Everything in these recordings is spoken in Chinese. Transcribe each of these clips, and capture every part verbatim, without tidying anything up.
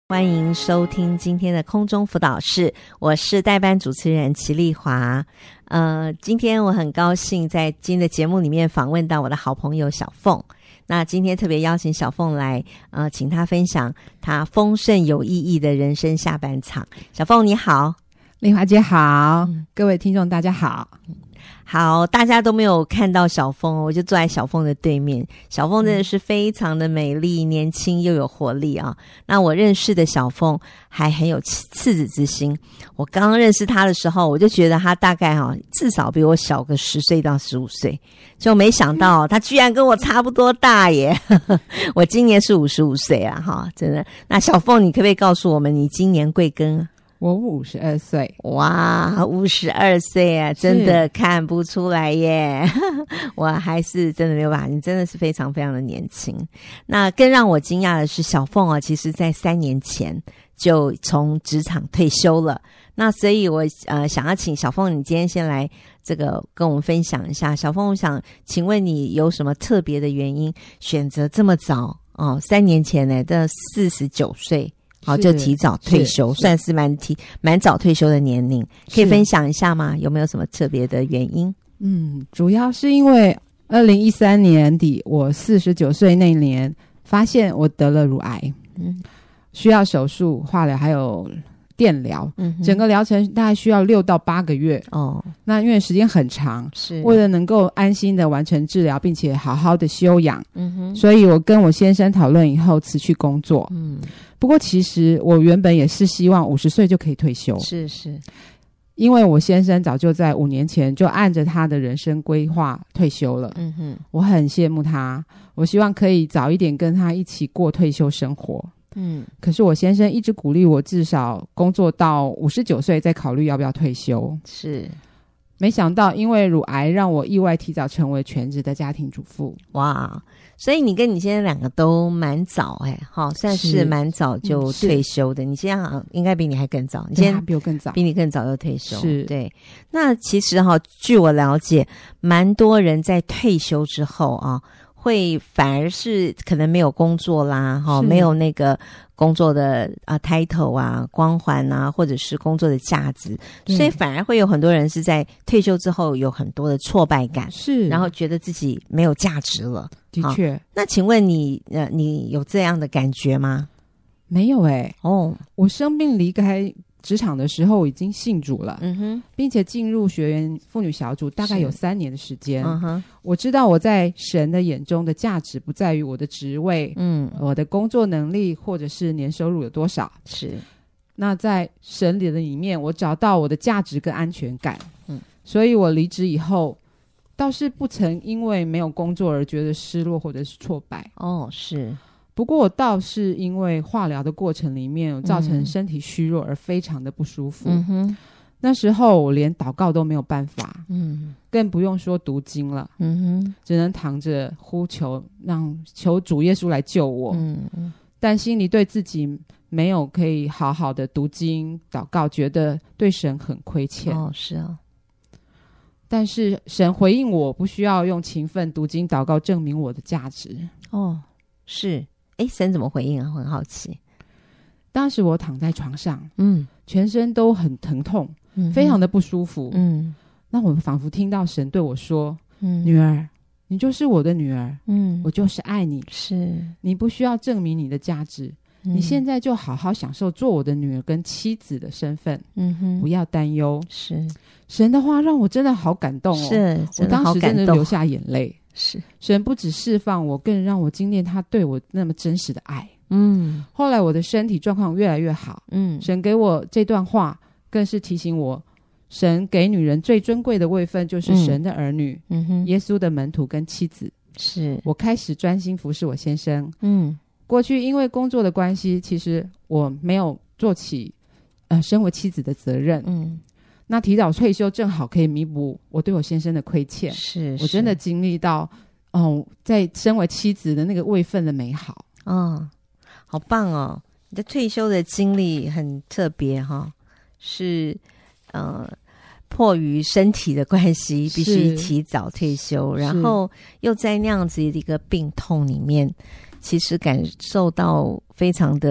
欢迎收听今天的空中辅导室，我是代班主持人齐丽华。呃，今天我很高兴在今天的节目里面访问到我的好朋友小凤。那今天特别邀请小凤来，呃，请她分享她丰盛有意义的人生下半场。小凤你好。 丽华姐好、嗯、各位听众大家好。 好，大家都没有看到小凤，我就坐在小凤的对面。小凤真的是非常的美丽、年轻又有活力啊！那我认识的小凤还很有赤子之心。我刚刚认识她的时候，我就觉得她大概哈、啊、至少比我小个十岁到十五岁，就没想到她居然跟我差不多大耶！我今年是五十五岁啊，哈，真的。那小凤，你可不可以告诉我们你今年贵庚？ 我五十二岁。 哇，五十二岁啊，真的看不出来耶。我还是真的没有办法，你真的是非常非常的年轻。那更让我惊讶的是，小凤啊，其实在三年前就从职场退休了。那所以我呃想要请小凤，你今天先来这个跟我们分享一下。小凤，我想请问你有什么特别的原因选择这么早哦？三年前呢，的四十九岁。好，就提早退休，算是蛮提蛮早退休的年龄，可以分享一下吗？有没有什么特别的原因？ 嗯，主要是因为二零一三年底，我四十九岁那年发现我得了乳癌，嗯，需要手术、化疗还有电疗，嗯，整个疗程大概需要六到八个月哦。那因为时间很长，是为了能够安心的完成治疗，并且好好的休养，嗯哼，所以我跟我先生讨论以后辞去工作，嗯。不过其实我原本也是希望五十岁就可以退休，是是，因为我先生早就在五年前就按着他的人生规划退休了，嗯哼，我很羡慕他，我希望可以早一点跟他一起过退休生活，嗯，可是我先生一直鼓励我至少工作到五十九岁再考虑要不要退休，是。没想到因为乳癌让我意外提早成为全职的家庭主妇。 哇，所以你跟你先生两个都蛮早哎，齁，算是蛮早就退休的。你现在好像应该比你还更早，你现在比我更早， 比你更早就退休。 是， 对。那其实哈，据我了解，蛮多人在退休之后啊，会反而是可能没有工作啦，哈，没有那个工作的啊 title 啊、光环啊，或者是工作的价值，所以反而会有很多人是在退休之后有很多的挫败感，是，然后觉得自己没有价值了。 的确。 那请问你呃，你有这样的感觉吗？ 没有诶、欸、哦，我生病离开职场的时候已经信主了，嗯哼，并且进入学员妇女小组大概有三年的时间。嗯哼，我知道我在神的眼中的价值不在于我的职位，嗯，我的工作能力或者是年收入有多少，是。那在神里的里面，我找到我的价值跟安全感，嗯，所以我离职以后，倒是不曾因为没有工作而觉得失落或者是挫败。哦，是。不过我倒是因为化疗的过程里面造成身体虚弱而非常的不舒服，嗯哼，那时候我连祷告都没有办法，嗯，更不用说读经了，嗯哼，只能躺着呼求，让求主耶稣来救我，嗯嗯，但心里对自己没有可以好好的读经祷告，觉得对神很亏欠。哦，是啊。但是神回应我不需要用勤奋读经祷告证明我的价值。哦，是。诶，神怎么回应啊？我很好奇。当时我躺在床上，嗯，全身都很疼痛，嗯，非常的不舒服，嗯，那我仿佛听到神对我说，嗯，女儿，你就是我的女儿，嗯，我就是爱你，是，你不需要证明你的价值，嗯，你现在就好好享受做我的女儿跟妻子的身份，嗯哼，不要担忧。是，神的话让我真的好感动哦，是，我当时真的流下眼泪。是，神不只释放我，更让我经历他对我那么真实的爱。嗯，后来我的身体状况越来越好，嗯，神给我这段话更是提醒我，神给女人最尊贵的位分就是神的儿女，嗯哼，耶稣的门徒跟妻子。是，我开始专心服侍我先生。嗯，过去因为工作的关系，其实我没有做起呃身为妻子的责任。嗯，那提早退休正好可以弥补我对我先生的亏欠，是，我真的经历到哦，在身为妻子的那个位分的美好。 嗯，好棒哦，你的退休的经历很特别哈，是呃迫于身体的关系必须提早退休，然后又在那样子的一个病痛里面，其实感受到非常的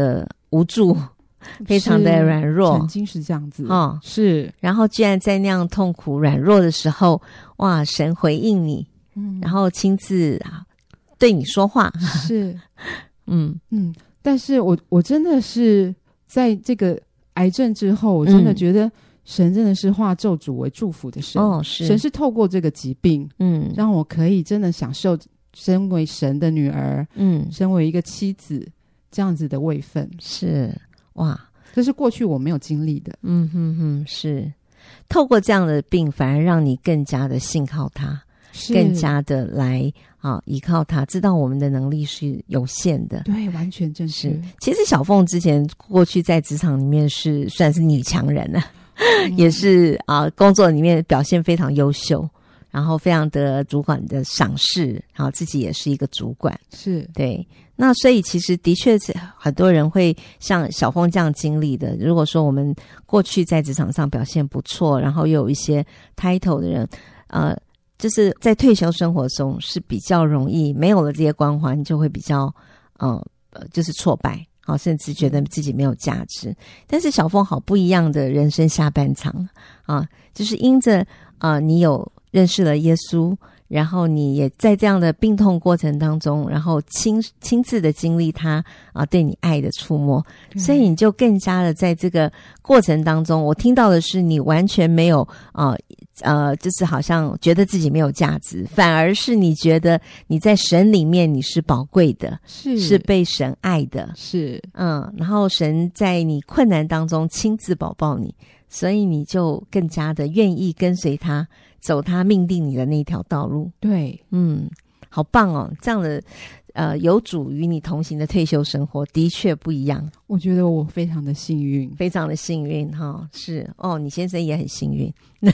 无助，非常的软弱， 曾经是这样子哦，是。 然后居然在那样痛苦软弱的时候，哇，神回应你，嗯，然后亲自对你说话， 是，嗯嗯。但是我我真的是在这个癌症之后，我真的觉得神真的是化咒诅为祝福的神，哦，是，神是透过这个疾病，嗯，让我可以真的享受身为神的女儿，嗯，身为一个妻子这样子的位分， 是，哇， 这是过去我没有经历的， 嗯哼哼，是，透过这样的病，反而让你更加的信靠他，更加的来啊依靠他，知道我们的能力是有限的， 对，完全正是。 其实小凤之前过去在职场里面是算是女强人啊，嗯、也是啊工作里面表现非常优秀，然后非常的主管的赏识，然后自己也是一个主管， 是对。 那所以其实的确是很多人会像小凤这样经历的。如果说我们过去在职场上表现不错，然后又有一些 title 的人，呃。就是在退休生活中是比较容易没有了这些光环，就会比较呃就是挫败，好，甚至觉得自己没有价值。但是小凤好不一样的人生下半场啊，就是因着啊、呃、你有认识了耶稣，然后你也在这样的病痛过程当中，然后亲亲自的经历他啊对你爱的触摸，所以你就更加的在这个过程当中，我听到的是你完全没有啊。呃，就是好像觉得自己没有价值，反而是你觉得你在神里面你是宝贵的， 是是被神爱的， 是嗯，然后神在你困难当中亲自保抱你，所以你就更加的愿意跟随他，走他命定你的那条道路。 对， 嗯，好棒哦，这样的呃有主与你同行的退休生活的确不一样。 我觉得我非常的幸运， 非常的幸运哈、哦，是哦，你先生也很幸运，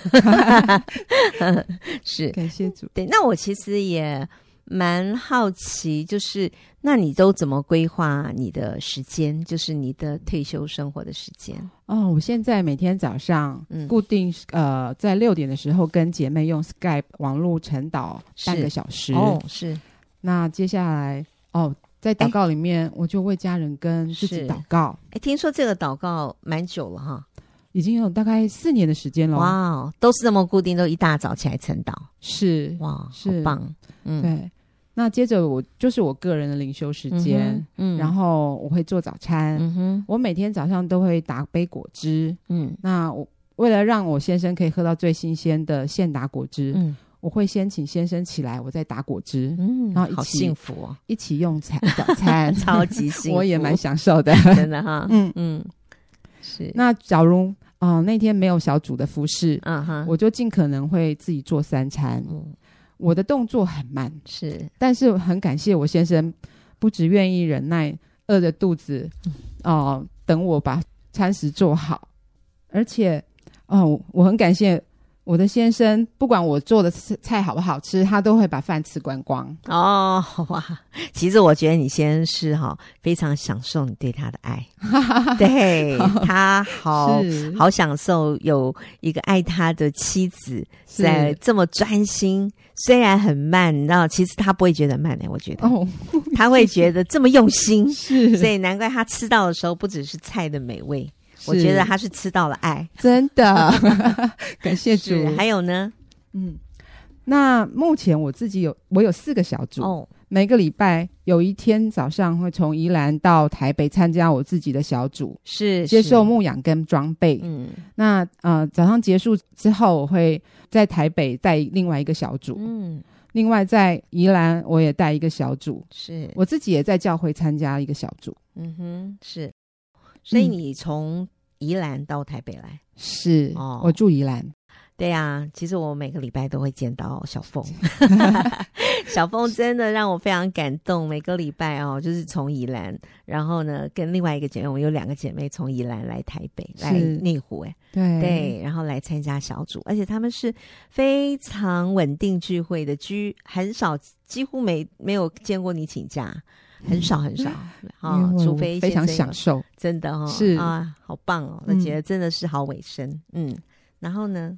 是， 感谢主。 对，那我其实也蛮好奇，就是那你都怎么规划你的时间，就是你的退休生活的时间？ 哦，我现在每天早上固定、嗯、呃在六点的时候跟姐妹用 Skype 网络晨祷半个小时。 哦，是。 那接下来哦。在祷告里面，我就为家人跟自己祷告。 哎，听说这个祷告蛮久了哈， 已经有大概四年的时间了。 哇，都是这么固定，都一大早起来晨祷。 是， 哇， 是好棒。 嗯，对。那接着我就是我个人的灵修时间，嗯，嗯然后我会做早餐。嗯哼，我每天早上都会打杯果汁。嗯，那我为了让我先生可以喝到最新鲜的现打果汁，嗯。我会先请先生起来，我再打果汁，嗯，然后一起好幸福哦， 一起用餐早餐， 超级幸福， 我也蛮享受的， 真的哈，嗯嗯，是。 那假如啊、呃、那天没有小组的服侍，嗯哼，我就尽可能会自己做三餐，嗯，我的动作很慢， 是， 但是很感谢我先生，不只愿意忍耐饿着肚子，哦、呃，等我把餐食做好，而且哦、呃，我很感谢。我的先生不管我做的菜好不好吃，他都会把饭吃光光。 哦，哇！其实我觉得你先生是哈、哦、非常享受你对他的爱，对他好好享受有一个爱他的妻子在这么专心，虽然很慢，你知道，其实他不会觉得慢的，我觉得、哦、他会觉得这么用心， 是， 所以难怪他吃到的时候不只是菜的美味。我觉得他是吃到了爱， 真的感谢主。 还有呢， 嗯，那目前我自己有我有四个小组，哦，每个礼拜有一天早上会从宜兰到台北参加我自己的小组， 是接受牧养跟装备。嗯，那呃早上结束之后，我会在台北带另外一个小组，嗯，另外在宜兰我也带一个小组， 是我自己也在教会参加一个小组。 嗯哼，是。所以你从宜兰到台北来？ 是、哦、我住宜兰。 对啊，其实我每个礼拜都会见到小凤小凤真的让我非常感动，每个礼拜哦，就是从宜兰，然后呢跟另外一个姐妹，我们有两个姐妹从宜兰来台北来内湖，哎， 对对，然后来参加小组，而且他们是非常稳定聚会的，居很少，几乎没没有见过你请假，很少很少啊、哦，除非非常享受， 真的哦， 是啊，好棒哦，我觉得真的是好尾声，嗯，然后呢？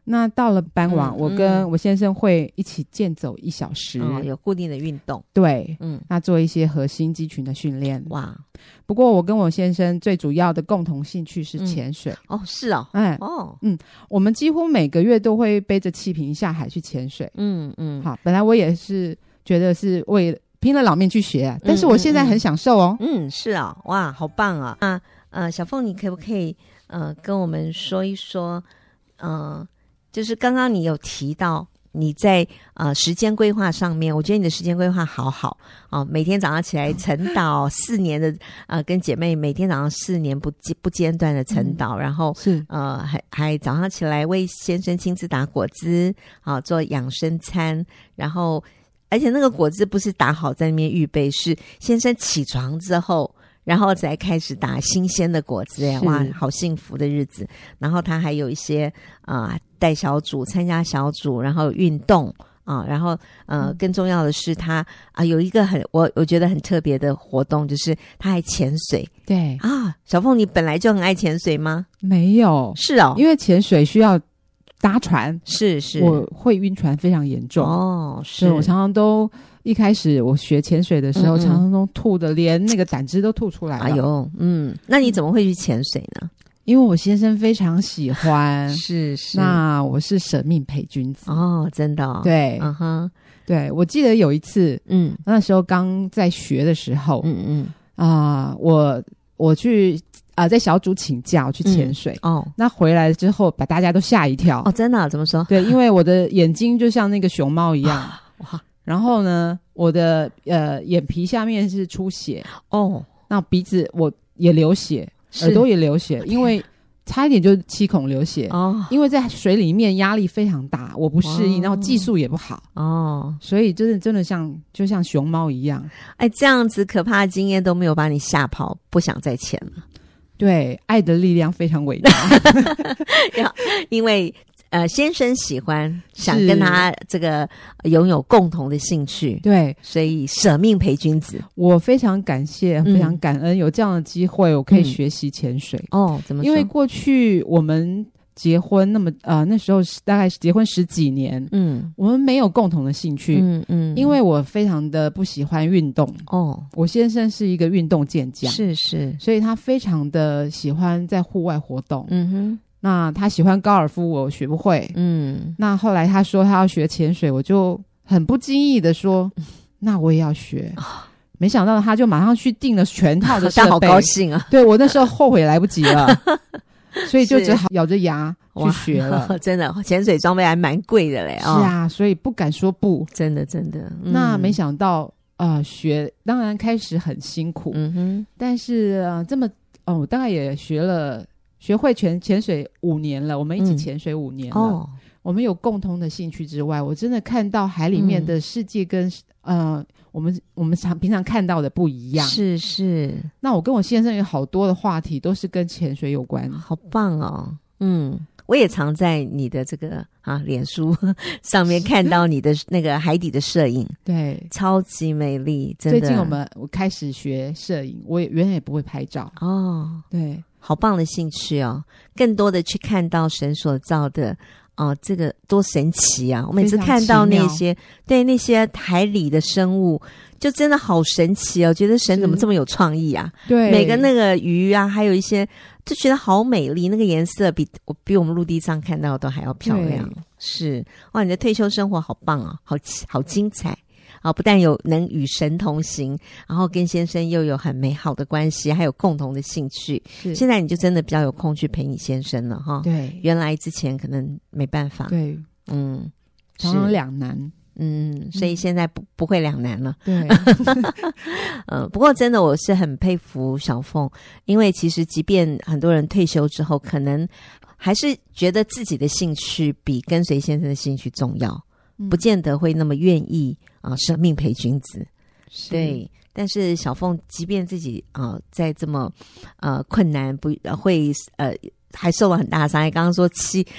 那到了傍晚、嗯、我跟我先生会一起健走一小时、 哦、有固定的运动。 对，嗯，那做一些核心肌群的训练。 哇， 不过我跟我先生最主要的共同兴趣是潜水、 嗯、哦，是哦， 哎，哦，嗯，我们几乎每个月都会背着气瓶下海去潜水。嗯嗯，好，本来我也是觉得是为拼了老命去学、啊、但是我现在很享受哦。 嗯，嗯是啊、哦，哇，好棒啊！啊，呃，小凤，你可不可以呃跟我们说一说，呃，就是刚刚你有提到你在呃时间规划上面，我觉得你的时间规划好好哦、呃，每天早上起来晨祷四年的呃，跟姐妹每天早上四年不不间断的晨祷、嗯，然后是呃还还早上起来为先生亲自打果汁啊、呃，做养生餐，然后而且那个果汁不是打好在那边预备，是先生起床之后。然后才开始打新鲜的果汁，哇，好幸福的日子。然后他还有一些啊、呃、带小组参加小组，然后运动啊、呃，然后呃、嗯、更重要的是他啊、呃、有一个很我我觉得很特别的活动，就是他还潜水。 对啊，小凤你本来就很爱潜水吗？ 没有， 是哦， 因为潜水需要搭船， 是是， 我会晕船非常严重哦，是我常常都。一开始我学潜水的时候，嗯嗯常常都吐的，连那个胆汁都吐出来了。 哎呦，嗯，那你怎么会去潜水呢？ 因为我先生非常喜欢， 是是。 那我是舍命陪君子哦，真的、哦， 对， 嗯哼， 对，我记得有一次，嗯，那时候刚在学的时候，嗯嗯啊、呃，我我去啊、呃，在小组请假我去潜水、嗯、哦，那回来之后把大家都吓一跳。 哦，真的、啊？怎么说？ 对，因为我的眼睛就像那个熊猫一样，哇。然后呢，我的呃眼皮下面是出血哦，那鼻子我也流血，耳朵也流血，因为差一点就七孔流血哦。因为在水里面压力非常大，我不适应，然后技术也不好哦，所以真的真的像就像熊猫一样。 哎，这样子可怕的经验都没有把你吓跑，不想再潜了。 对，爱的力量非常伟大， 因为。呃，先生喜欢，想跟他这个拥有共同的兴趣， 对， 所以舍命陪君子。 我非常感谢，非常感恩有这样的机会，我可以学习潜水。嗯、 哦，怎么说？ 因为过去我们结婚那么呃那时候大概结婚十几年，嗯，我们没有共同的兴趣，嗯嗯，因为我非常的不喜欢运动哦，我先生是一个运动健将， 是是， 所以他非常的喜欢在户外活动，嗯哼。那他喜欢高尔夫，我学不会。嗯，那后来他说他要学潜水，我就很不经意的说，那我也要学。没想到他就马上去订了全套的设备， 好高兴啊！ 对，我那时候后悔来不及了，所以就只好咬着牙去学了。 真的，潜水装备还蛮贵的嘞。 哦、是啊，所以不敢说不。 真的，真的。 嗯、那没想到啊、呃，学当然开始很辛苦，嗯哼，但是、呃、这么哦，我大概也学了。学会潜潜水五年了，我们一起潜水五年了、嗯哦、我们有共同的兴趣之外，我真的看到海里面的世界跟、嗯、呃我们我们常平常看到的不一样。 是是， 那我跟我先生有好多的话题都是跟潜水有关。 好棒哦。嗯，我也常在你的这个啊脸书上面看到你的那个海底的摄影， 对， 超级美丽。真的， 最近我们我开始学摄影，我也原来也不会拍照哦，对， 好棒的兴趣哦，更多的去看到神所造的哦，这个多神奇啊！我每次看到那些对那些海里的生物，就真的好神奇哦，觉得神怎么这么有创意啊？对，每个那个鱼啊，还有一些就觉得好美丽，那个颜色比我比我们陆地上看到的都还要漂亮。是哇，你的退休生活好棒啊，好好精彩。啊，不但有能与神同行，然后跟先生又有很美好的关系，还有共同的兴趣。现在你就真的比较有空去陪你先生了哈。对，原来之前可能没办法。 对，嗯，常常两难。 嗯，所以现在不、嗯、不会两难了。 对， 嗯，不过真的我是很佩服小凤，因为其实即便很多人退休之后，可能还是觉得自己的兴趣比跟随先生的兴趣重要。不见得会那么愿意啊、呃，舍命陪君子，对。但是小凤即便自己啊、呃、在这么呃困难不会呃还受了很大的伤害，刚刚说七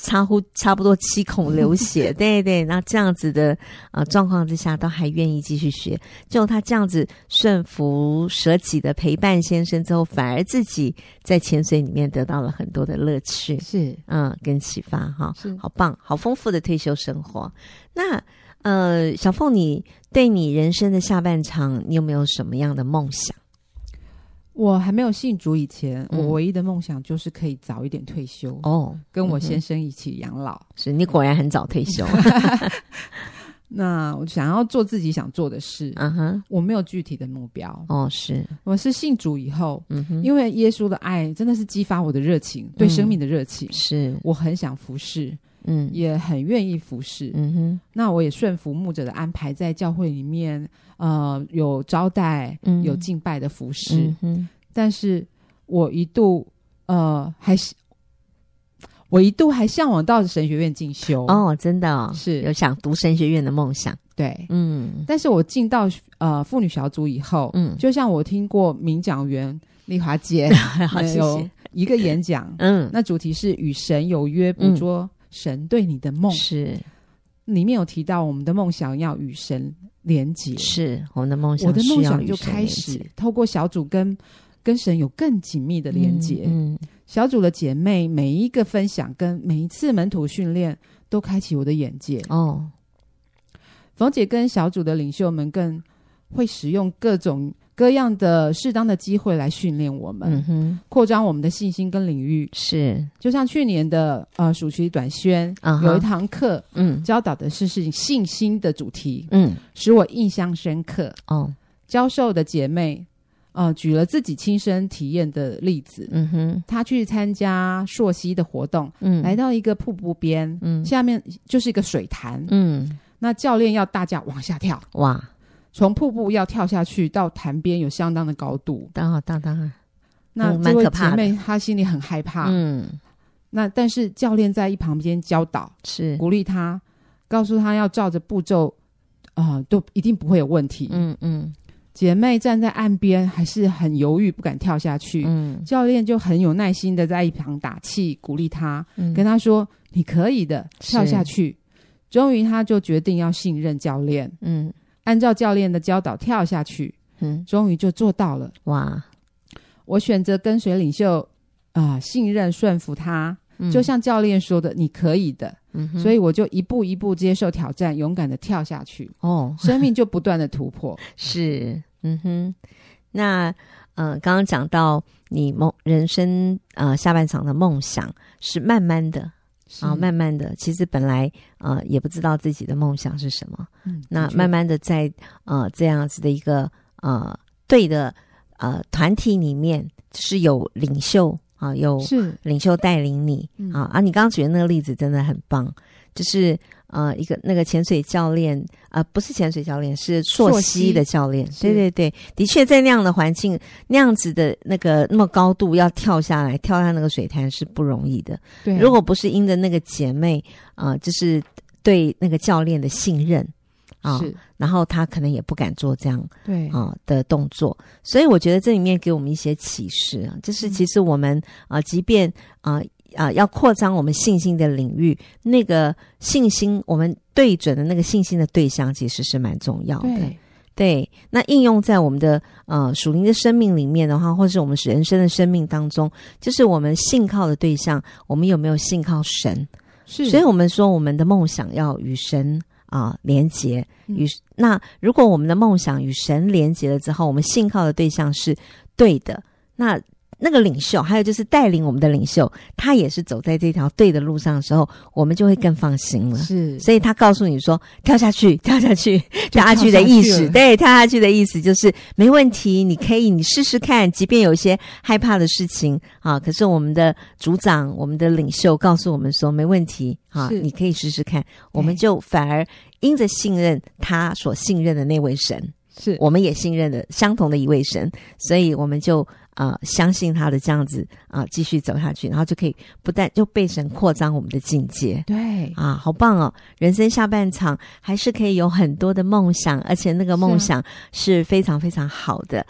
差乎差不多七孔流血，对对，那这样子的呃状况之下，都还愿意继续学。就他这样子顺服舍己的陪伴先生之后，反而自己在潜水里面得到了很多的乐趣， 是嗯，跟启发哈， 是好棒，好丰富的退休生活。那呃，小凤，你对你人生的下半场，你有没有什么样的梦想？ 我还没有信主以前，嗯、我唯一的梦想就是可以早一点退休哦，跟我先生一起养老。嗯、 是你果然很早退休。 那我想要做自己想做的事，嗯哼，我没有具体的目标。 哦，是， 我是信主以后，嗯哼，因为耶稣的爱真的是激发我的热情，对生命的热情， 嗯、是我很想服侍，嗯，也很愿意服侍，嗯哼。那我也顺服牧者的安排，在教会里面，呃，有招待，嗯、有敬拜的服侍，嗯哼。但是我一度，呃，还是。我一度还向往到神学院进修哦，真的哦， 是有想读神学院的梦想。 对，嗯，但是我进到呃妇女小组以后，嗯，就像我听过名讲员丽华姐好谢谢一个演讲，嗯，那主题是与神有约，捕捉神对你的梦， 是里面有提到我们的梦想要与神连结， 是我们的梦想， 我的梦想就开始透过小组跟跟神有更紧密的连结，嗯。嗯小组的姐妹每一个分享跟每一次门徒训练都开启我的眼界哦。冯姐跟小组的领袖们更会使用各种各样的适当的机会来训练我们，嗯哼，扩张我们的信心跟领域。 是， 就像去年的呃暑期短宣，uh-huh, 有一堂课，嗯，教导的是是信心的主题，嗯，使我印象深刻。哦，教授的姐妹。呃，举了自己亲身体验的例子。嗯哼，他去参加溯溪的活动，嗯，来到一个瀑布边，嗯，下面就是一个水潭，嗯，那教练要大家往下跳，哇，从瀑布要跳下去到潭边有相当的高度， 当然当然， 那这位姐妹她心里很害怕，嗯，那但是教练在一旁边教导， 是鼓励她，告诉她要照着步骤，啊、呃，都一定不会有问题，嗯嗯。姐妹站在岸边还是很犹豫不敢跳下去，嗯，教练就很有耐心的在一旁打气鼓励她，嗯，跟她说你可以的，跳下去。终于她就决定要信任教练，嗯，按照教练的教导跳下去，嗯，终于就做到了。哇，我选择跟随领袖啊、呃，信任顺服他，嗯，就像教练说的你可以的，嗯，所以我就一步一步接受挑战，勇敢的跳下去。哦，生命就不断的突破。 是，嗯哼。那呃，刚刚讲到你梦人生呃下半场的梦想是慢慢的啊，慢慢的，其实本来呃也不知道自己的梦想是什么，嗯，那慢慢的在呃这样子的一个呃对的呃团体里面是有领袖。啊，有领袖带领你、嗯、啊！啊，你刚刚举的那个例子真的很棒，就是呃，一个那个潜水教练，呃，不是潜水教练，是溯溪的教练。对对对，的确在那样的环境、那样子的那个那么高度要跳下来，跳下那个水潭是不容易的。对，如果不是因着那个姐妹啊、呃，就是对那个教练的信任。啊、哦，然后他可能也不敢做这样对啊、呃、的动作，所以我觉得这里面给我们一些启示啊，就是其实我们啊、呃，即便啊啊、呃、要扩张我们信心的领域，那个信心我们对准的那个信心的对象其实是蛮重要的。对，对，那应用在我们的呃属灵的生命里面的话，或是我们人生的生命当中，就是我们信靠的对象，我们有没有信靠神？是，所以我们说我们的梦想要与神。啊，连结与、嗯、那如果我们的梦想与神连结了之后，我们信靠的对象是对的，那那个领袖，还有就是带领我们的领袖，他也是走在这条对的路上的时候，我们就会更放心了。是，所以他告诉你说跳下去，跳下去，跳下去的意思，对，跳下去的意思就是没问题，你可以，你试试看，即便有一些害怕的事情啊，可是我们的组长，我们的领袖告诉我们说没问题啊，你可以试试看，我们就反而因着信任他所信任的那位神，是我们也信任的相同的一位神，所以我们就呃相信他的这样子啊、呃、继续走下去，然后就可以不但就被神扩张我们的境界。对啊，好棒哦，人生下半场还是可以有很多的梦想，而且那个梦想是非常非常好的。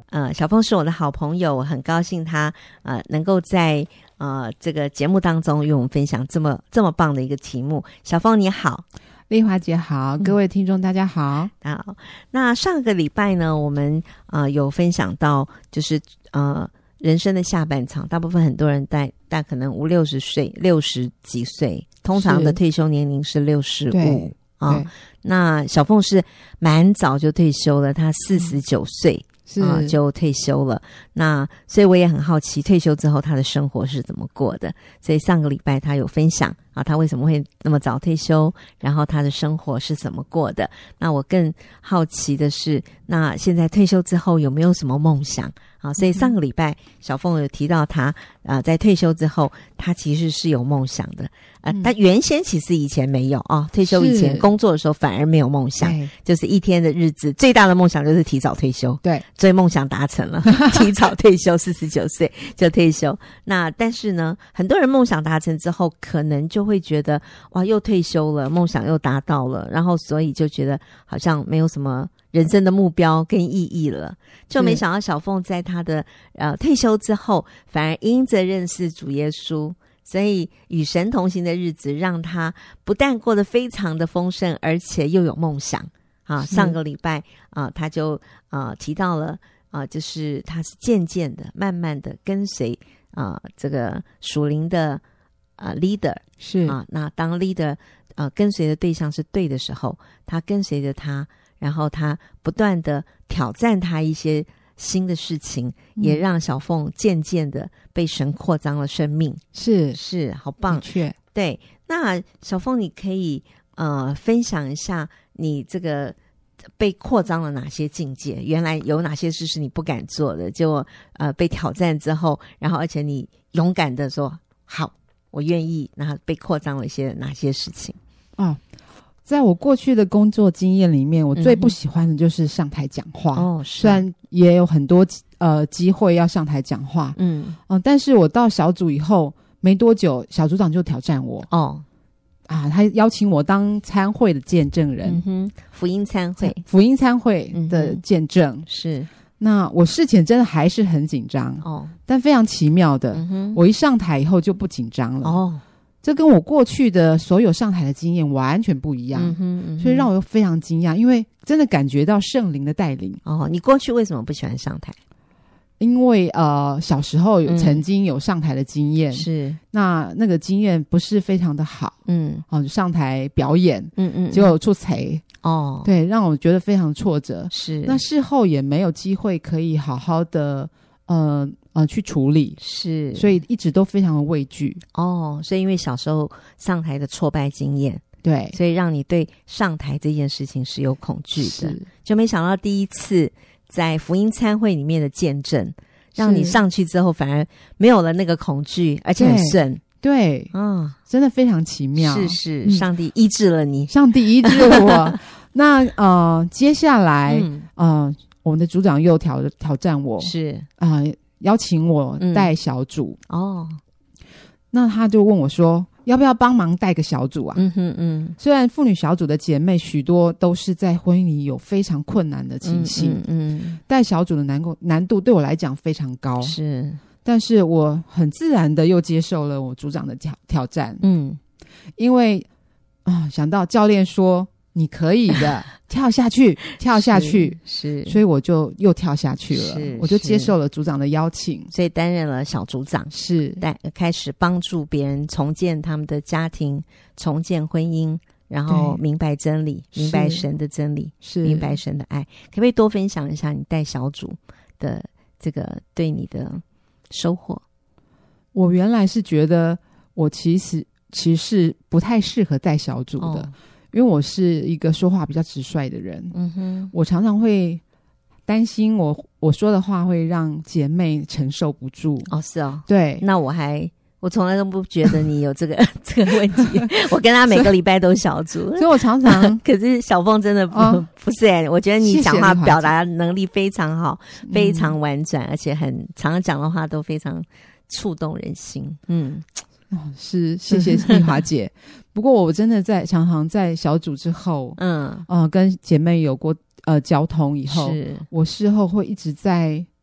呃，小凤是我的好朋友，我很高兴他呃能够在呃这个节目当中与我们分享这么这么棒的一个题目。小凤你好。 丽华姐好，各位听众大家好。 好、嗯，那上个礼拜呢，我们呃有分享到，就是呃人生的下半场，大部分很多人在大可能五六十岁、六十几岁，通常的退休年龄是六十五啊。那小凤是蛮早就退休了，她四十九岁。是啊，就退休了。那所以我也很好奇，退休之后他的生活是怎么过的。所以上个礼拜他有分享啊，他为什么会那么早退休，然后他的生活是怎么过的。那我更好奇的是，那现在退休之后有没有什么梦想啊？所以上个礼拜小凤有提到他啊，在退休之后，他其实是有梦想的。啊，他原先其实以前没有啊，退休以前工作的时候反而没有梦想，就是一天的日子最大的梦想就是提早退休。对，所以梦想达成了，提早退休，四十九岁就退休。那但是呢，很多人梦想达成之后，可能就会觉得哇，又退休了，梦想又达到了，然后所以就觉得好像没有什么人生的目标跟意义了。就没想到小凤在她的呃退休之后，反而因着认识主耶稣。所以与神同行的日子让他不但过得非常的丰盛，而且又有梦想啊。上个礼拜啊，他就啊提到了啊，就是他是渐渐的慢慢的跟随啊这个属灵的啊 leader 是啊。那当 leader 啊跟随的对象是对的时候，他跟随着他，然后他不断的挑战他一些新的事情，也让小凤渐渐的被神扩张了生命。是是，好棒！的确，对。那小凤，你可以呃分享一下你这个被扩张了哪些境界？原来有哪些事是你不敢做的，结果呃被挑战之后，然后而且你勇敢的说好，我愿意，然后被扩张了一些哪些事情？ 哦。在我过去的工作经验里面，我最不喜欢的就是上台讲话。哦，虽然也有很多呃机会要上台讲话，嗯嗯、呃，但是我到小组以后没多久，小组长就挑战我。哦，啊，他邀请我当参会的见证人，嗯哼， 福音参会， 福音参会的见证、嗯、是。那我事前真的还是很紧张哦，但非常奇妙的、嗯，我一上台以后就不紧张了。哦。这跟我过去的所有上台的经验完全不一样、嗯哼嗯哼，所以让我又非常惊讶，因为真的感觉到圣灵的带领。 哦，你过去为什么不喜欢上台？ 因为呃，小时候有曾经有上台的经验，是、嗯、那那个经验不是非常的好，嗯，哦，上台表演，嗯嗯，结果出彩哦，对，让我觉得非常挫折。是，那事后也没有机会可以好好的呃。呃，去处理是，所以一直都非常的畏惧哦。所以因为小时候上台的挫败经验，对，所以让你对上台这件事情是有恐惧的。就没想到第一次在福音餐会里面的见证，让你上去之后反而没有了那个恐惧，而且很顺。 对，嗯、哦，真的非常奇妙。 是是、嗯，上帝医治了你， 上帝医治我。那呃，接下来、嗯、呃，我们的组长又挑挑战我，是啊。呃邀请我带小组、嗯、哦，那他就问我说要不要帮忙带个小组啊？嗯哼嗯，虽然妇女小组的姐妹许多都是在婚姻里有非常困难的情形，嗯 嗯, 嗯，带小组的难度难度对我来讲非常高，是，但是我很自然的又接受了我组长的挑挑战，嗯，因为啊，想到教练说你可以的，跳下去，跳下去，是，是所以我就又跳下去了，我就接受了组长的邀请， 所以担任了小组长，是，带开始帮助别人重建他们的家庭，重建婚姻，然后明白真理，明白神的真理，是明白神的爱。可不可以多分享一下你带小组的这个对你的收获？ 我原来是觉得我其实其实不太适合带小组的。哦，因为我是一个说话比较直率的人，嗯哼，我常常会担心我我说的话会让姐妹承受不住。 哦，是哦， 对， 那我还我从来都不觉得你有这个这个问题。我跟他每个礼拜都小组， 所以我常常可是小凤真的不、哦、不是哎、欸，我觉得你讲话表达能力非常好，谢谢非常婉转、嗯，而且很常常讲的话都非常触动人心。嗯。 哦，是，谢谢丽华姐。不过我真的在常常在小组之后，嗯，呃，跟姐妹有过呃交通以后，是我事后会一直在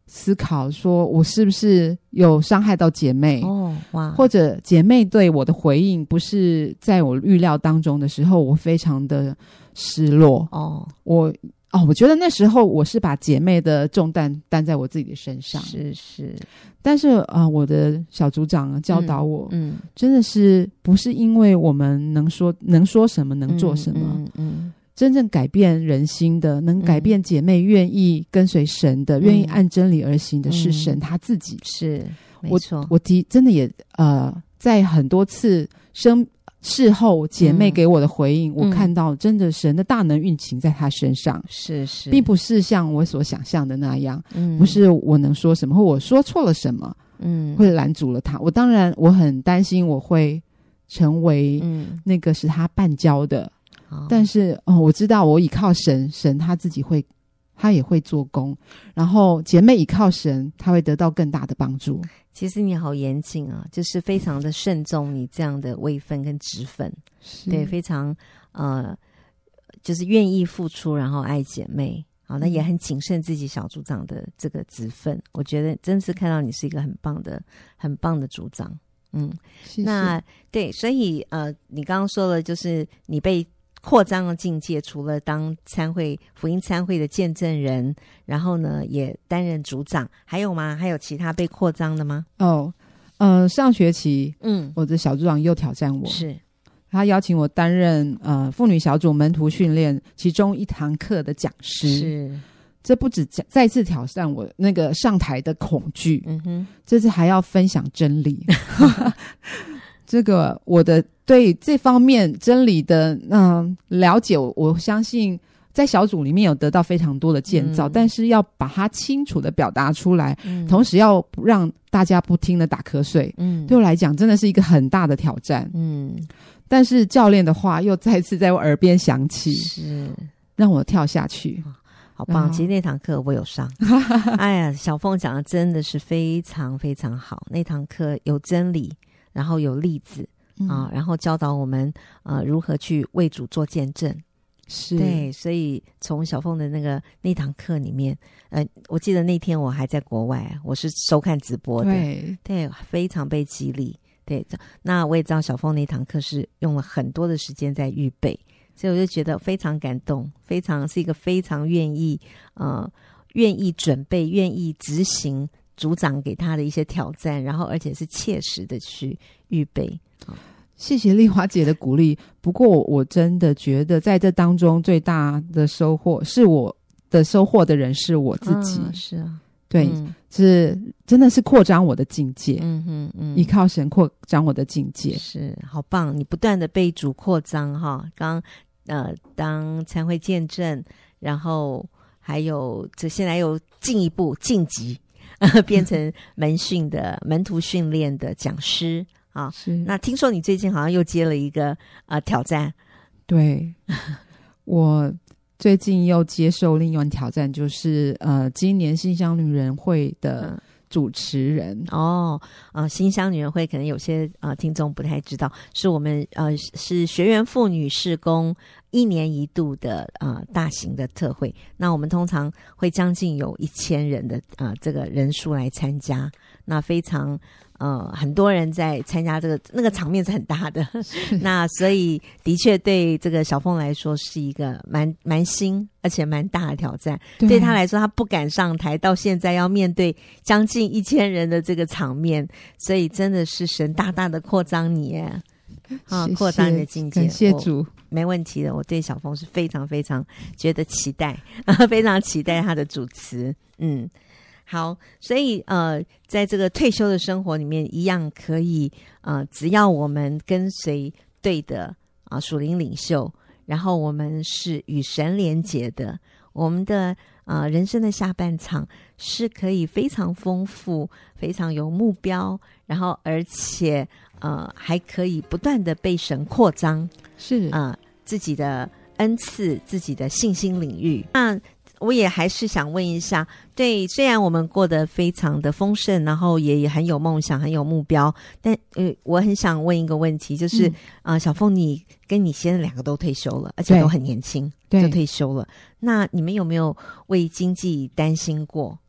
思考说我是不是有伤害到姐妹， 哦哇， 或者姐妹对我的回应不是在我预料当中的时候，我非常的失落。 哦， 我哦，我觉得那时候我是把姐妹的重担担在我自己的身上， 是是。 但是啊、呃，我的小组长教导我， 嗯，嗯真的是不是因为我们能说能说什么能做什么， 嗯 嗯, 嗯，真正改变人心的，能改变姐妹愿意跟随神的，愿、嗯、意按真理而行的是神他自己。 是，没错。 我我的真的也呃，在很多次生事后姐妹给我的回应、嗯、我看到真的神的大能运行在他身上， 是是， 并不是像我所想象的那样， 嗯， 不是我能说什么或我说错了什么，嗯，会拦阻了他。我当然我很担心我会成为那个使他绊脚的，嗯、但是哦，我知道我倚靠神，神他自己会，他也会做工，然后姐妹倚靠神，他会得到更大的帮助。 其实你好严谨啊，就是非常的慎重你这样的位分跟职分，对，非常呃，就是愿意付出，然后爱姐妹，好，那也很谨慎自己小组长的这个职分。我觉得真是看到你是一个很棒的、很棒的组长，嗯， 谢谢。 那对，所以呃，你刚刚说了，就是你被扩张的境界，除了当参会福音参会的见证人，然后呢也担任组长，还有吗？还有其他被扩张的吗？ 哦，呃，上学期， 嗯， 我的小组长又挑战我， 是他邀请我担任呃妇女小组门徒训练其中一堂课的讲师， 是， 这不止再次挑战我那个上台的恐惧， 嗯哼， 这次还要分享真理。这个我的对这方面真理的嗯、呃、了解，我我相信在小组里面有得到非常多的建造、嗯、但是要把它清楚的表达出来、嗯、同时要让大家不听的打瞌睡，嗯，对我来讲真的是一个很大的挑战，嗯，但是教练的话又再次在我耳边响起， 是让我跳下去， 好棒！其实那堂课我有上，哎呀，小凤讲的真的是非常非常好，那堂课有真理，然后有例子、嗯、啊，然后教导我们呃如何去为主做见证， 是， 对，所以从小凤的那个那堂课里面，呃，我记得那天我还在国外，我是收看直播的， 对， 对，非常被激励。对，那我也知道小凤那堂课是用了很多的时间在预备，所以我就觉得非常感动，非常是一个非常愿意呃愿意准备、愿意执行组长给他的一些挑战，然后而且是切实的去预备。 谢谢丽华姐的鼓励，不过我真的觉得在这当中最大的收获是我的收获的人是我自己， 啊是啊， 对、嗯，是真的是扩张我的境界， 嗯哼嗯， 依靠神扩张我的境界， 是好棒！你不断的被主扩张哈，刚呃当参会见证，然后还有这现在又进一步晋级，呃、变成门训的门徒训练的讲师啊。 是， 那听说你最近好像又接了一个呃挑战， 对，我。最近又接受另一项挑战，就是呃，今年新乡女人会的主持人、 嗯、哦，呃，新乡女人会可能有些呃听众不太知道，是我们呃是学园妇女事工一年一度的呃大型的特会，那我们通常会将近有一千人的呃这个人数来参加，那非常。呃，很多人在参加这个，那个场面是很大的，那所以的确对这个小凤来说是一个蛮蛮新而且蛮大的挑战。对, 对他来说，他不敢上台，到现在要面对将近一千人的这个场面，所以真的是神大大的扩张你耶，啊，扩张你的境界。 感谢主， 没问题的。我对小凤是非常非常觉得期待，非常期待他的主持，嗯。好，所以呃，在这个退休的生活里面，一样可以呃，只要我们跟随对的啊、呃、属灵领袖，然后我们是与神连结的，我们的呃人生的下半场是可以非常丰富、非常有目标，然后而且呃还可以不断的被神扩张， 是啊、呃、自己的恩赐、自己的信心领域。那我也还是想问一下，对，虽然我们过得非常的丰盛，然后也也很有梦想，很有目标，但呃，我很想问一个问题，就是啊、嗯呃，小凤，你跟你先生两个都退休了，而且都很年轻就退休了，那你们有没有为经济担心过？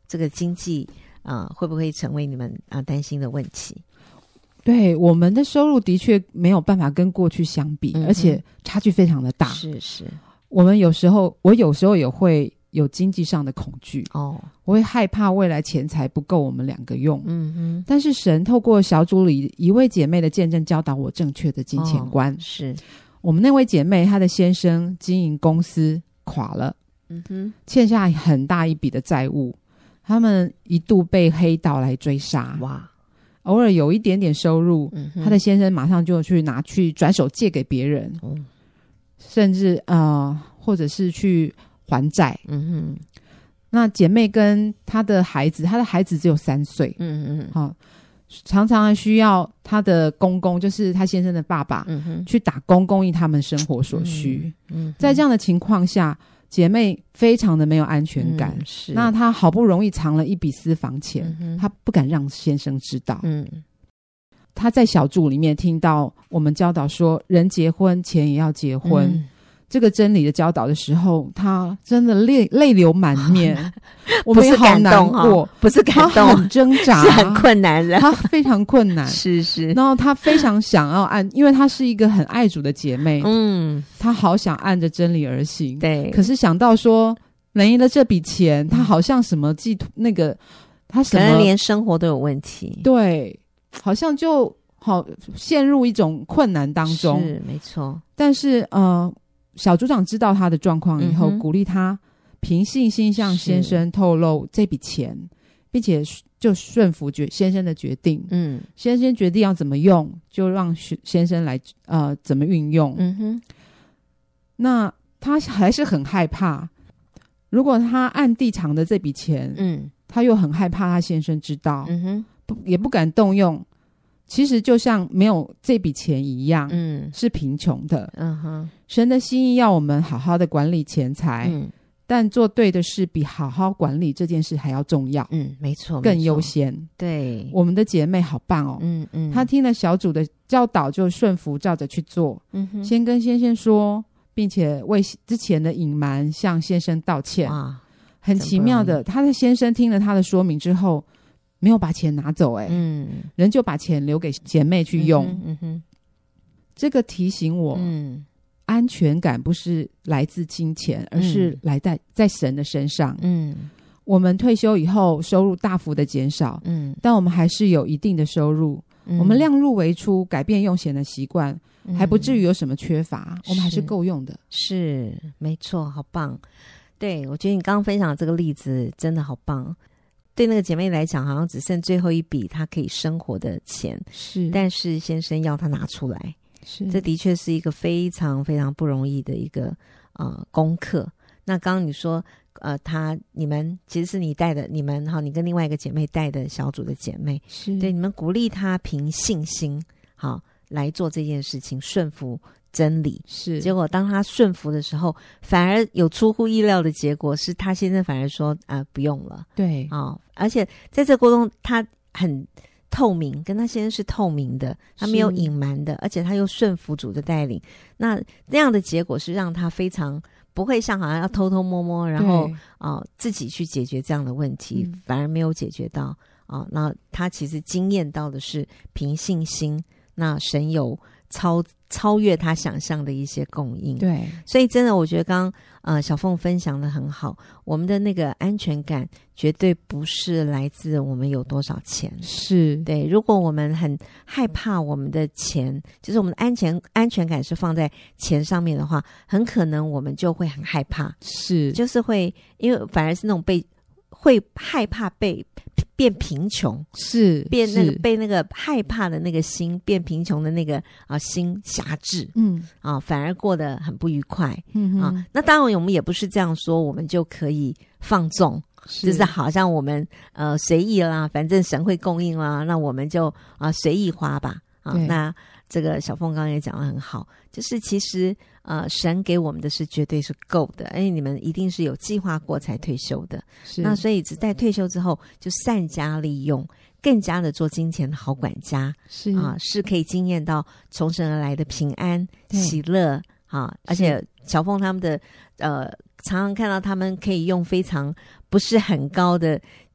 这个经济啊、呃，会不会成为你们啊、呃、担心的问题？ 对，我们的收入的确没有办法跟过去相比，嗯、而且差距非常的大。 是是， 我们有时候，我有时候也会有经济上的恐惧哦，我会害怕未来钱财不够我们两个用。嗯哼，但是神透过小组里一位姐妹的见证，教导我正确的金钱观。哦、是我们那位姐妹，她的先生经营公司垮了，嗯哼，欠下很大一笔的债务，他们一度被黑道来追杀。哇！偶尔有一点点收入，嗯、他的先生马上就去拿去转手借给别人，嗯、甚至呃，或者是去还债。嗯哼，那姐妹跟她的孩子，她的孩子只有三岁，嗯嗯，好、哦，常常需要她的公公，就是她先生的爸爸，嗯哼，去打工供应他们生活所需。嗯，在这样的情况下，姐妹非常的没有安全感，嗯、是。那她好不容易藏了一笔私房钱，嗯、她不敢让先生知道。嗯，她在小组里面听到我们教导说，人结婚钱也要结婚。嗯，这个真理的教导的时候，他真的泪泪流满面，我们也好难过， 不是感动， 他很挣扎， 是很困难的， 他非常困难， 是是。 然后他非常想要按，因为她是一个很爱主的姐妹，嗯，她好想按着真理而行，对。可是想到说没了这笔钱，她好像什么寄托那个，她什么可能连生活都有问题， 对，好像就好陷入一种困难当中， 是没错。 但是呃。小组长知道他的状况以后，嗯、鼓励他凭信心向先生透露这笔钱，并且就顺服决先生的决定。嗯，先生决定要怎么用，就让先生来呃怎么运用。嗯哼，那他还是很害怕，如果他暗地藏的这笔钱，嗯，他又很害怕他先生知道，嗯哼，不也不敢动用。其实就像没有这笔钱一样，嗯，是贫穷的。嗯哼，神的心意要我们好好的管理钱财，嗯，但做对的事比好好管理这件事还要重要。 嗯，没错， 更优先。 对， 我们的姐妹好棒哦。嗯嗯，她听了小组的教导，就顺服照着去做。嗯哼，先跟先生说，并且为之前的隐瞒向先生道歉。哇，很奇妙的，她的先生听了她的说明之后，没有把钱拿走，哎，嗯，人就把钱留给姐妹去用。嗯 哼, 嗯哼，这个提醒我，嗯，安全感不是来自金钱，而是来在在神的身上。嗯，我们退休以后收入大幅的减少，嗯，但我们还是有一定的收入。嗯，我们量入为出，改变用钱的习惯，嗯，还不至于有什么缺乏，我们还是够用的。 是，没错，好棒。对，我觉得你刚刚分享的这个例子真的好棒。对那个姐妹来讲，好像只剩最后一笔她可以生活的钱，是，但是先生要她拿出来，是，这的确是一个非常非常不容易的一个呃功课。那刚刚你说，呃，她你们其实是你带的，你们哈，你跟另外一个姐妹带的小组的姐妹，是对你们鼓励她凭信心好来做这件事情，顺服真理，是。结果当他顺服的时候，反而有出乎意料的结果，是他先生反而说啊、呃、不用了，对啊、哦，而且在这个过程中他很透明，跟他先生是透明的，他没有隐瞒的，而且他又顺服主的带领，那那样的结果是让他非常不会像好像要偷偷摸摸，然后啊、呃、自己去解决这样的问题，嗯、反而没有解决到啊、呃，那他其实经验到的是凭信心，那神有超超越他想象的一些供应，对，所以真的我觉得刚刚呃小凤分享的很好，我们的那个安全感绝对不是来自我们有多少钱，是对，如果我们很害怕我们的钱，就是我们的安全安全感是放在钱上面的话，很可能我们就会很害怕，是，就是会因为反而是那种被会害怕被变贫穷，是变那个被那个害怕的那个心变贫穷的那个啊心辖制，嗯啊，反而过得很不愉快，嗯啊。那当然我们也不是这样说，我们就可以放纵，是就是好像我们呃随意啦，反正神会供应啦，那我们就啊随意花吧啊。那这个小凤刚刚也讲得很好，就是其实呃神给我们的是绝对是够的，而且你们一定是有计划过才退休的，那所以只在退休之后就善加利用，更加的做金钱的好管家，是啊，是可以经验到从神而来的平安喜乐啊，而且小凤他们的呃常常看到他们可以用非常不是很高的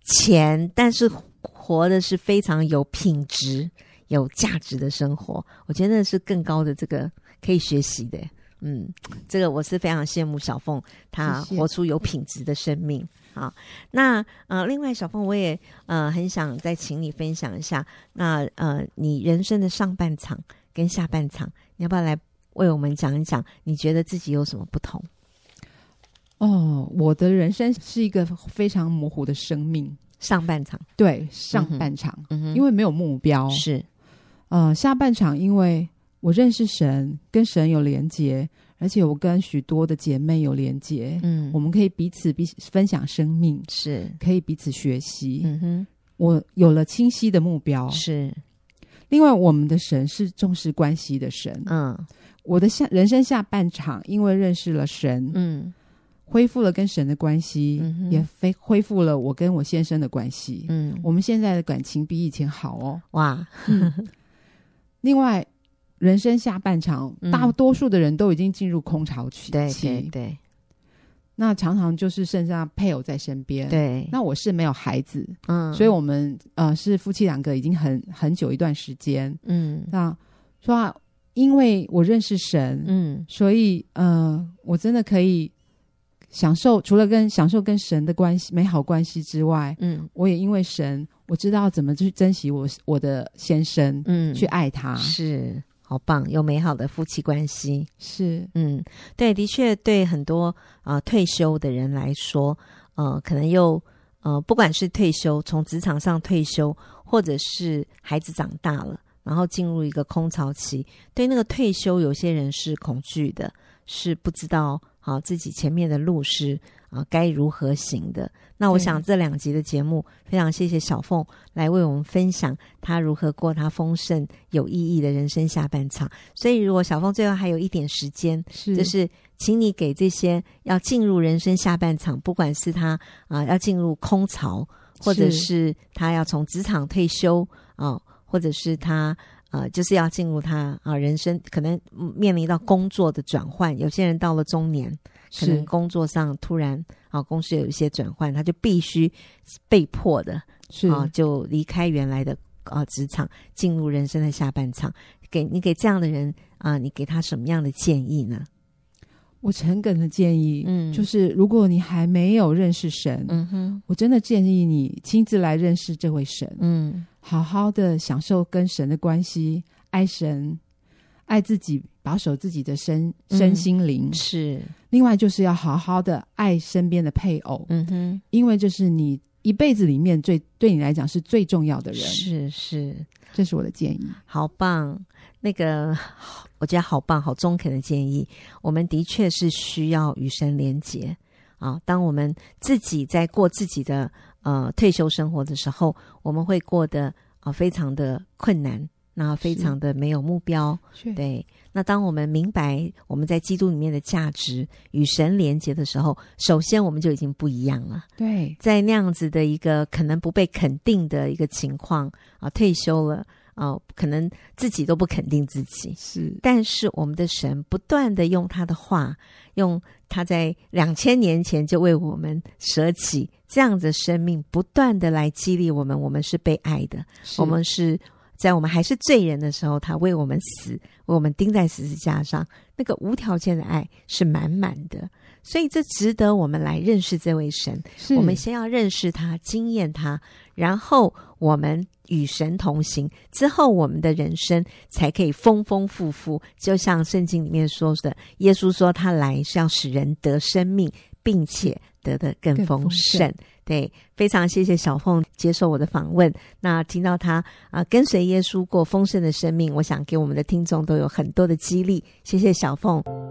钱，但是活的是非常有品质有价值的生活，我觉得那是更高的这个可以学习的。嗯，这个我是非常羡慕小凤，她活出有品质的生命。好，那呃，另外小凤，我也呃很想再请你分享一下，那呃，你人生的上半场跟下半场，你要不要来为我们讲一讲？你觉得自己有什么不同？ 哦，我的人生是一个非常模糊的生命。 上半场， 对，上半场，嗯哼，因为没有目标， 是， 呃，下半场，因为我认识神，跟神有连结。而且我跟许多的姐妹有连结，嗯，我们可以彼此彼此分享生命， 是可以彼此学习。 嗯哼， 我有了清晰的目标， 是。 另外，我们的神是重视关系的神， 嗯， 我的下人生下半场，因为认识了神，嗯，恢复了跟神的关系，嗯、也非恢复了我跟我先生的关系，嗯，我们现在的感情比以前好哦， 哇！ 嗯、另外。人生下半场、嗯、大多数的人都已经进入空巢期， 对对对， 那常常就是剩下配偶在身边， 对， 那我是没有孩子，嗯，所以我们呃是夫妻两个已经很很久一段时间，嗯，那说、啊、因为我认识神，嗯，所以呃我真的可以享受，除了跟享受跟神的关系美好关系之外，嗯，我也因为神我知道怎么去珍惜我我的先生，嗯，去爱他， 是。好棒，有美好的夫妻关系。 是， 嗯，对，的确对很多呃退休的人来说，呃，可能又呃，不管是退休，从职场上退休，或者是孩子长大了，然后进入一个空巢期，对那个退休，有些人是恐惧的，是不知道啊自己前面的路是啊该如何行的。那我想这两集的节目，非常谢谢小凤来为我们分享她如何过她丰盛有意义的人生下半场。所以如果小凤最后还有一点时间，是就是请你给这些要进入人生下半场，不管是他啊、呃、要进入空巢，或者是他要从职场退休啊、呃，或者是他呃就是要进入他啊、呃、人生可能面临到工作的转换，有些人到了中年可能工作上突然啊公司有一些转换，他就必须被迫的是啊就离开原来的啊职场，进入人生的下半场。给你给这样的人啊，你给他什么样的建议呢？ 我诚恳的建议，嗯，就是如果你还没有认识神，嗯哼，我真的建议你亲自来认识这位神，嗯，好好的享受跟神的关系，爱神，爱自己，保守自己的身身心灵、嗯、是。另外就是要好好的爱身边的配偶，嗯哼，因为这是你一辈子里面最对你来讲是最重要的人， 是是， 这是我的建议。 好棒，那个我觉得好棒，好中肯的建议。我们的确是需要与神连结啊。当我们自己在过自己的呃退休生活的时候，我们会过得啊、呃、非常的困难，那非常的没有目标。对，那当我们明白我们在基督里面的价值与神连结的时候，首先我们就已经不一样了。 对， 在那样子的一个可能不被肯定的一个情况啊，退休了啊，可能自己都不肯定自己。 是， 但是我们的神不断的用他的话，用他在两千年前就为我们舍起这样子的生命，不断的来激励我们，我们是被爱的，我们是在我们还是罪人的时候，他为我们死，为我们钉在十字架上，那个无条件的爱是满满的。所以这值得我们来认识这位神。我们先要认识他，经验他，然后我们与神同行，之后我们的人生才可以丰丰富富。就像圣经里面说的，耶稣说他来是要使人得生命，并且得得更丰盛。对，非常谢谢小凤接受我的访问。那听到他啊、呃、跟随耶稣过丰盛的生命，我想给我们的听众都有很多的激励。谢谢小凤。